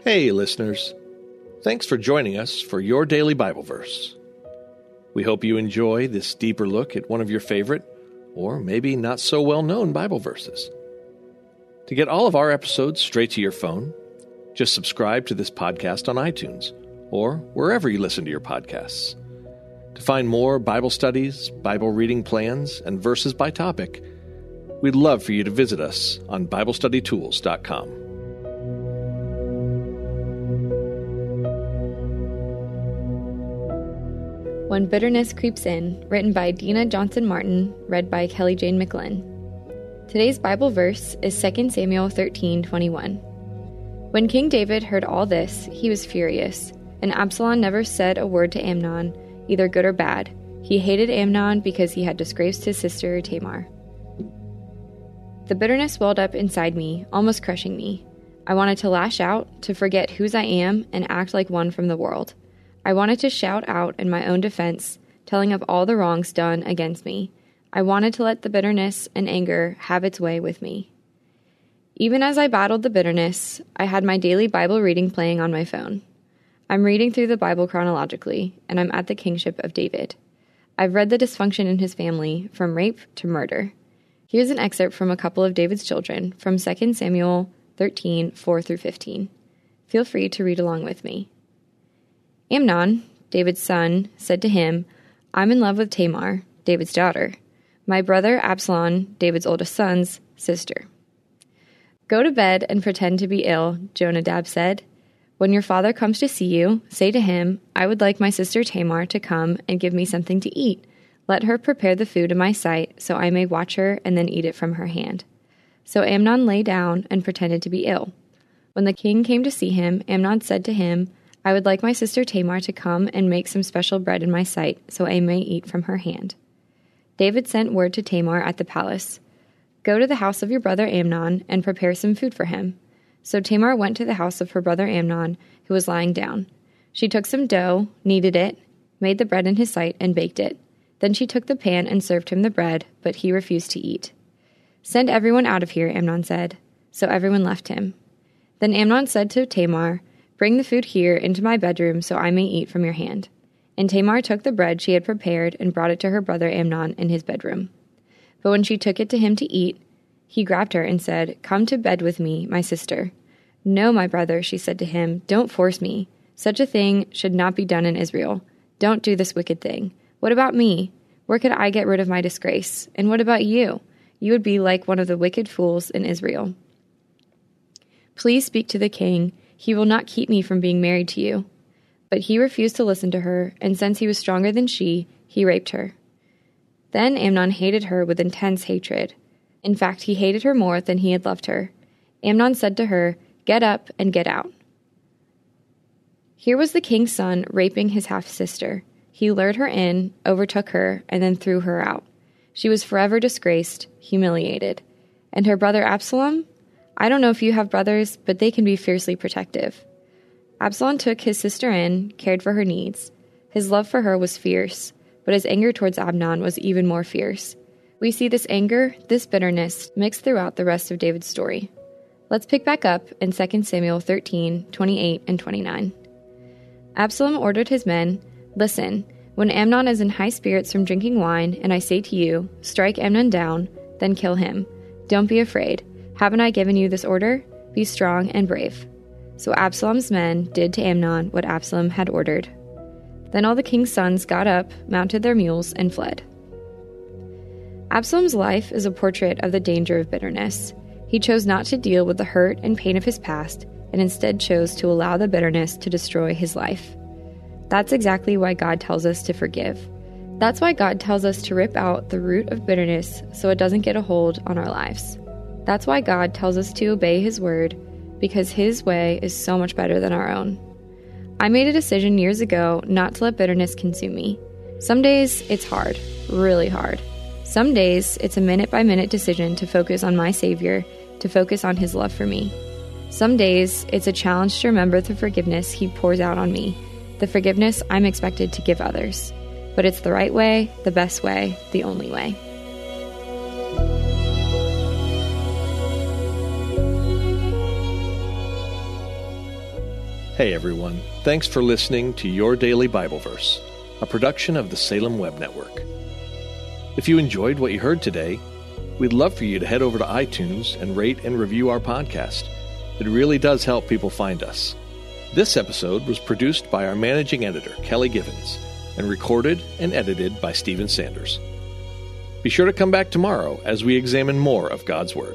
Hey, listeners. Thanks for joining us for your daily Bible verse. We hope you enjoy this deeper look at one of your favorite, or maybe not so well-known Bible verses. To get all of our episodes straight to your phone, just subscribe to this podcast on iTunes or wherever you listen to your podcasts. To find more Bible studies, Bible reading plans, and verses by topic, we'd love for you to visit us on BibleStudyTools.com. When Bitterness Creeps In, written by Dina Johnson Martin, read by Kelly Jane McLinn. Today's Bible verse is 2 Samuel 13:21. When King David heard all this, he was furious, and Absalom never said a word to Amnon, either good or bad. He hated Amnon because he had disgraced his sister Tamar. The bitterness welled up inside me, almost crushing me. I wanted to lash out, to forget whose I am, and act like one from the world. I wanted to shout out in my own defense, telling of all the wrongs done against me. I wanted to let the bitterness and anger have its way with me. Even as I battled the bitterness, I had my daily Bible reading playing on my phone. I'm reading through the Bible chronologically, and I'm at the kingship of David. I've read the dysfunction in his family, from rape to murder. Here's an excerpt from a couple of David's children, from 2 Samuel 13:4-15. Feel free to read along with me. Amnon, David's son, said to him, I'm in love with Tamar, David's daughter, my brother Absalom, David's oldest son's sister. Go to bed and pretend to be ill, Jonadab said. When your father comes to see you, say to him, I would like my sister Tamar to come and give me something to eat. Let her prepare the food in my sight, so I may watch her and then eat it from her hand. So Amnon lay down and pretended to be ill. When the king came to see him, Amnon said to him, I would like my sister Tamar to come and make some special bread in my sight, so I may eat from her hand. David sent word to Tamar at the palace, Go to the house of your brother Amnon and prepare some food for him. So Tamar went to the house of her brother Amnon, who was lying down. She took some dough, kneaded it, made the bread in his sight, and baked it. Then she took the pan and served him the bread, but he refused to eat. Send everyone out of here, Amnon said. So everyone left him. Then Amnon said to Tamar, Bring the food here into my bedroom so I may eat from your hand. And Tamar took the bread she had prepared and brought it to her brother Amnon in his bedroom. But when she took it to him to eat, he grabbed her and said, Come to bed with me, my sister. No, my brother, she said to him, don't force me. Such a thing should not be done in Israel. Don't do this wicked thing. What about me? Where could I get rid of my disgrace? And what about you? You would be like one of the wicked fools in Israel. Please speak to the king. He will not keep me from being married to you. But he refused to listen to her, and since he was stronger than she, he raped her. Then Amnon hated her with intense hatred. In fact, he hated her more than he had loved her. Amnon said to her, Get up and get out. Here was the king's son raping his half-sister. He lured her in, overtook her, and then threw her out. She was forever disgraced, humiliated. And her brother Absalom? I don't know if you have brothers, but they can be fiercely protective. Absalom took his sister in, cared for her needs. His love for her was fierce, but his anger towards Amnon was even more fierce. We see this anger, this bitterness, mixed throughout the rest of David's story. Let's pick back up in 2 Samuel 13:28 and 29. Absalom ordered his men, Listen, when Amnon is in high spirits from drinking wine, and I say to you, Strike Amnon down, then kill him. Don't be afraid. Haven't I given you this order? Be strong and brave. So Absalom's men did to Amnon what Absalom had ordered. Then all the king's sons got up, mounted their mules, and fled. Absalom's life is a portrait of the danger of bitterness. He chose not to deal with the hurt and pain of his past, and instead chose to allow the bitterness to destroy his life. That's exactly why God tells us to forgive. That's why God tells us to rip out the root of bitterness so it doesn't get a hold on our lives. That's why God tells us to obey His word, because His way is so much better than our own. I made a decision years ago not to let bitterness consume me. Some days it's hard, really hard. Some days it's a minute-by-minute decision to focus on my Savior, to focus on His love for me. Some days it's a challenge to remember the forgiveness He pours out on me, the forgiveness I'm expected to give others. But it's the right way, the best way, the only way. Hey everyone, thanks for listening to Your Daily Bible Verse, a production of the Salem Web Network. If you enjoyed what you heard today, we'd love for you to head over to iTunes and rate and review our podcast. It really does help people find us. This episode was produced by our managing editor, Kelly Givens, and recorded and edited by Stephen Sanders. Be sure to come back tomorrow as we examine more of God's Word.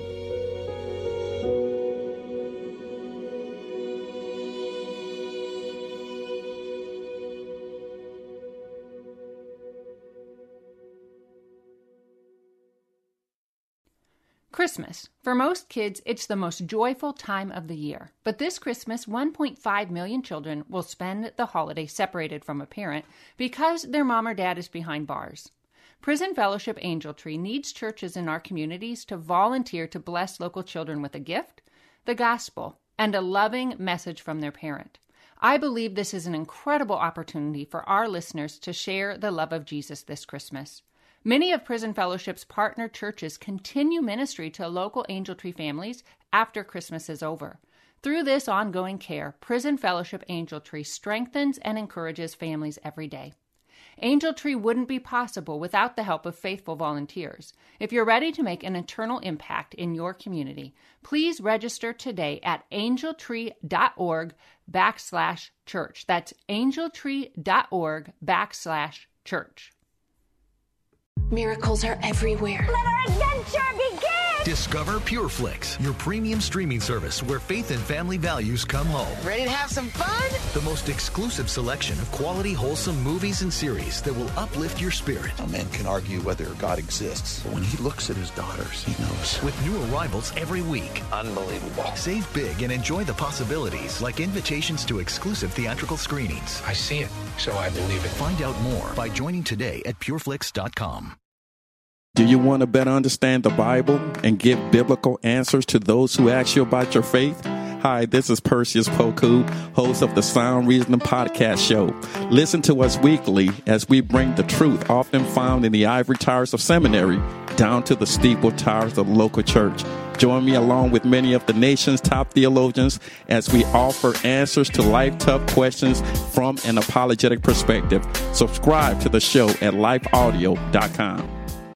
Christmas. For most kids, it's the most joyful time of the year. But this Christmas, 1.5 million children will spend the holiday separated from a parent because their mom or dad is behind bars. Prison Fellowship Angel Tree needs churches in our communities to volunteer to bless local children with a gift, the gospel, and a loving message from their parent. I believe this is an incredible opportunity for our listeners to share the love of Jesus this Christmas. Many of Prison Fellowship's partner churches continue ministry to local Angel Tree families after Christmas is over. Through this ongoing care, Prison Fellowship Angel Tree strengthens and encourages families every day. Angel Tree wouldn't be possible without the help of faithful volunteers. If you're ready to make an eternal impact in your community, please register today at angeltree.org/church. That's angeltree.org/church. Miracles are everywhere. Let our adventure begin! Discover PureFlix, your premium streaming service where faith and family values come home. Ready to have some fun? The most exclusive selection of quality, wholesome movies and series that will uplift your spirit. A man can argue whether God exists, but when he looks at his daughters, he knows. With new arrivals every week. Unbelievable. Save big and enjoy the possibilities, like invitations to exclusive theatrical screenings. I see it, so I believe it. Find out more by joining today at pureflix.com. Do you want to better understand the Bible and give biblical answers to those who ask you about your faith? Hi, this is Perseus Poku, host of the Sound Reasoning Podcast Show. Listen to us weekly as we bring the truth often found in the ivory towers of seminary down to the steeple towers of the local church. Join me along with many of the nation's top theologians as we offer answers to life-tough questions from an apologetic perspective. Subscribe to the show at lifeaudio.com.